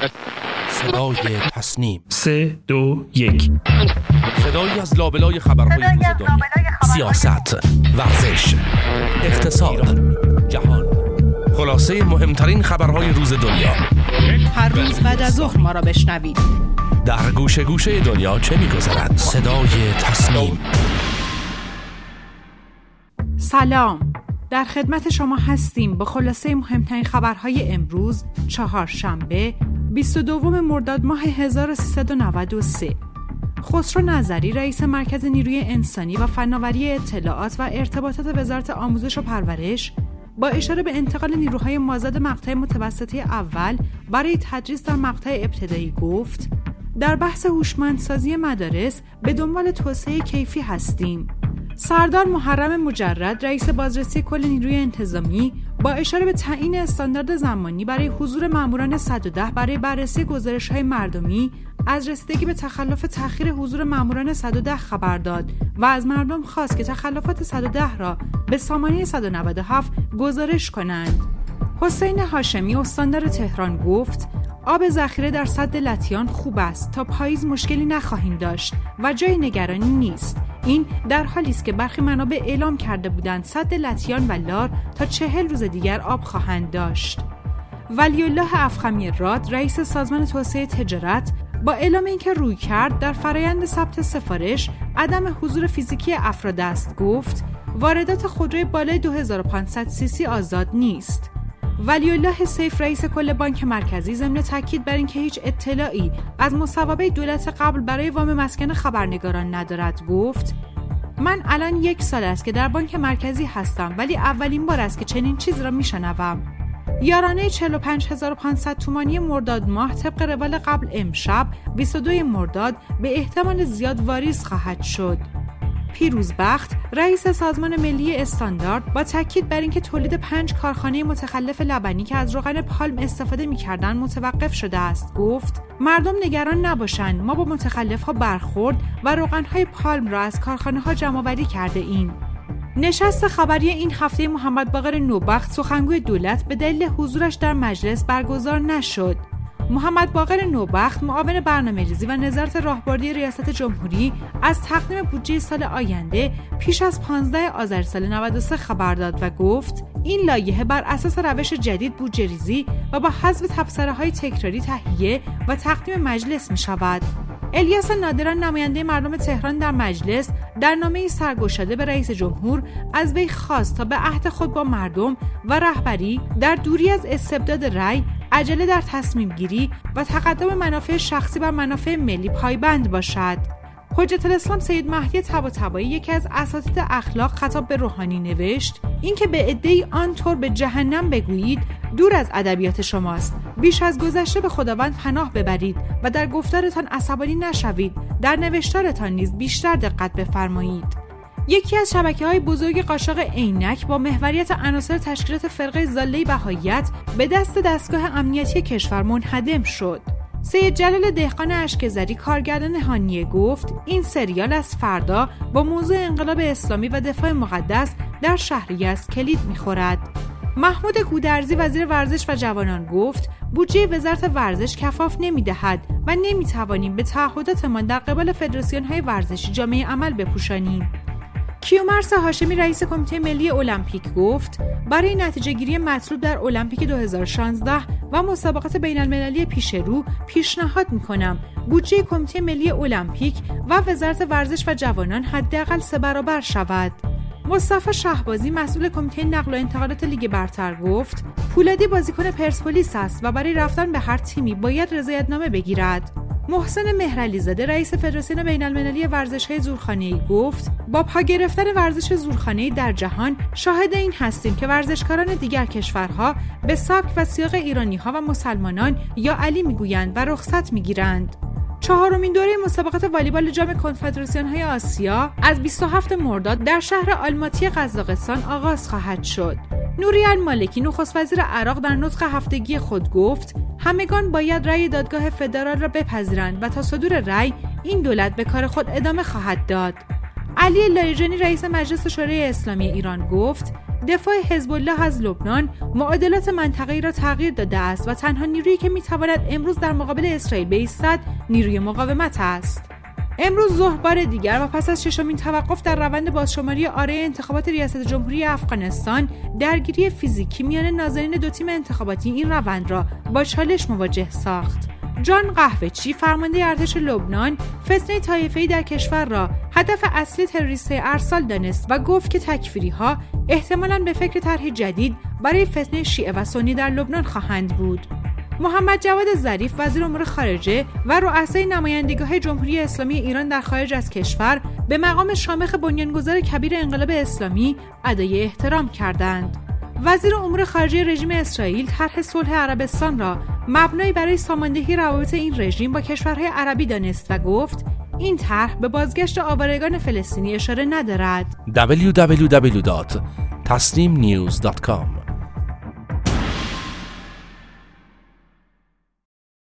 صدای تصنیم 3 2 1 صدایی از لابلای خبرهای روز دنیا، سیاست، ورزش، اقتصاد، جهان، خلاصه مهمترین خبرهای روز دنیا. هر روز بعد از ظهر ما را بشنوید. در گوشه گوشه دنیا چه می‌گذرد؟ صدای تصنیم. سلام، در خدمت شما هستیم با خلاصه مهمترین خبرهای امروز چهارشنبه 22 مرداد ماه 1393. خسرو نظری رئیس مرکز نیروی انسانی و فناوری اطلاعات و ارتباطات وزارت آموزش و پرورش با اشاره به انتقال نیروهای مازاد مقطع متوسطه اول برای تدریس در مقطع ابتدایی گفت: در بحث هوشمندسازی مدارس به دنبال توسعه کیفی هستیم. سردار محرم مجرد رئیس بازرسی کل نیروی انتظامی با اشاره به تعیین استاندارد زمانی برای حضور ماموران 110 برای بررسی گزارش‌های مردمی از رسیدگی به تخلف تأخیر حضور ماموران 110 خبر داد و از مردم خواست که تخلفات 110 را به سامانه 197 گزارش کنند. حسین هاشمی استاندار تهران گفت: آب ذخیره در سد لطیان خوب است، تا پاییز مشکلی نخواهیم داشت و جای نگرانی نیست. این در حالی است که برخی منابع اعلام کرده بودند سد لطیان و لار تا 40 روز دیگر آب خواهند داشت. ولی الله افخمی راد رئیس سازمان توسعه تجارت با اعلام اینکه روی کرد در فرایند ثبت سفارش عدم حضور فیزیکی افراد است گفت: واردات خودروی بالای 2500 cc آزاد نیست. ولی الله سیف رئیس کل بانک مرکزی ضمن تاکید بر اینکه هیچ اطلاعی از مصوبه دولت قبل برای وام مسکن خبرنگاران ندارد گفت: من الان 1 سال است که در بانک مرکزی هستم، ولی اولین بار است که چنین چیز را میشنوم. یارانه 45500 تومانی مرداد ماه طبق روال قبل امشب 22 مرداد به احتمال زیاد واریز خواهد شد. پیروزبخت رئیس سازمان ملی استاندارد با تاکید بر اینکه تولید 5 کارخانه متخلف لبنی که از روغن پالم استفاده می‌کردند متوقف شده است گفت: مردم نگران نباشند، ما با متخلف‌ها برخورد و روغن‌های پالم را از کارخانه‌ها جمع‌آوری کرده ایم. نشست خبری این هفته محمد باقر نوبخت سخنگوی دولت به دلیل حضورش در مجلس برگزار نشد. محمد باقر نوبخت معاون برنامه‌ریزی و نظارت راهبردی ریاست جمهوری از تقدیم بودجه سال آینده پیش از 15 آذر سال 93 خبر داد و گفت: این لایحه بر اساس روش جدید بودجه‌ریزی و با حذف تبصره‌های تکراری تهیه و تقدیم مجلس می‌شود. الیاس نادران نماینده مردم تهران در مجلس در نامه‌ای سرگشاده به رئیس جمهور از وی خواست تا به عهد خود با مردم و رهبری در دوری از استبداد رأی، عجله در تصمیم گیری و تقدم منافع شخصی بر منافع ملی پایبند باشد. حجت الاسلام سید مهدی طباطبایی یکی از اساتید اخلاق خطاب به روحانی نوشت: این که به عده‌ای آنطور به جهنم بگویید دور از ادبیات شماست. بیش از گذشته به خداوند پناه ببرید و در گفتارتان عصبانی نشوید، در نوشتارتان نیز بیشتر دقت بفرمایید. یکی از شبکه‌های بزرگ قاچاق عینک با محوریت عناصر تشکیلات فرقه ضاله بهائیت به دست دستگاه امنیتی کشور منهدم شد. سید جلال دهقان اشکزری کارگردان هانیه گفت: این سریال از فردا با موضوع انقلاب اسلامی و دفاع مقدس در شهر یزد کلید می‌خورد. محمود گودرزی وزیر ورزش و جوانان گفت: بودجه وزارت ورزش کفاف نمی‌دهد و نمی‌توانیم به تعهداتمان در قبال فدراسیون‌های ورزشی جامعه عمل بپوشانیم. کیومرث هاشمی رئیس کمیته ملی المپیک گفت: برای نتیجه گیری مطلوب در المپیک 2016 و مسابقات بین المللی پیش رو پیشنهاد می‌کنم بودجه کمیته ملی المپیک و وزارت ورزش و جوانان حداقل 3 برابر شود. مصطفی شهبازی مسئول کمیته نقل و انتقالات لیگ برتر گفت: پولادی بازیکن پرسپولیس است و برای رفتن به هر تیمی باید رضایتنامه بگیرد. محسن مهرعلیزاده رئیس فدراسیون بین المللی ورزش‌های زورخانه‌ای گفت: با پا گرفتن ورزش زورخانه‌ای در جهان شاهد این هستیم که ورزشکاران دیگر کشورها به سبک و سیاق ایرانی‌ها و مسلمانان یا علی می‌گویند و رخصت می‌گیرند. 4مین دوره مسابقات والیبال جام کنفدراسیون‌های آسیا از 27 مرداد در شهر آلماتی قزاقستان آغاز خواهد شد. نوری المالکی نخست وزیر عراق در نطق هفتگی خود گفت: همگان باید رأی دادگاه فدرال را بپذیرند و تا صدور رأی این دولت به کار خود ادامه خواهد داد. علی لاریجانی رئیس مجلس شورای اسلامی ایران گفت: دفاع حزب الله از لبنان معادلات منطقه‌ای را تغییر داده است و تنها نیرویی که می‌تواند امروز در مقابل اسرائیل بایستد نیروی مقاومت است. امروز ظهر بار دیگر و پس از ششمین توقف در روند بازشماری آره انتخابات ریاست جمهوری افغانستان، درگیری فیزیکی میان ناظرین دو تیم انتخاباتی این روند را با چالش مواجه ساخت. جان قهوه‌چی فرمانده ارتش لبنان فتنه طایفه‌ای در کشور را هدف اصلی تروریستی ارسال دانست و گفت که تکفیری‌ها احتمالاً به فکر طرح جدید برای فتنه شیعه و سنی در لبنان خواهند بود. محمد جواد ظریف وزیر امور خارجه و رؤسای نمایندگی‌های جمهوری اسلامی ایران در خارج از کشور به مقام شامخ بنیانگذار کبیر انقلاب اسلامی ادای احترام کردند. وزیر امور خارجه رژیم اسرائیل طرح صلح عربستان را مبنایی برای ساماندهی روابط این رژیم با کشورهای عربی دانست و گفت این طرح به بازگشت آوارگان فلسطینی اشاره ندارد. www.tasnimnews.com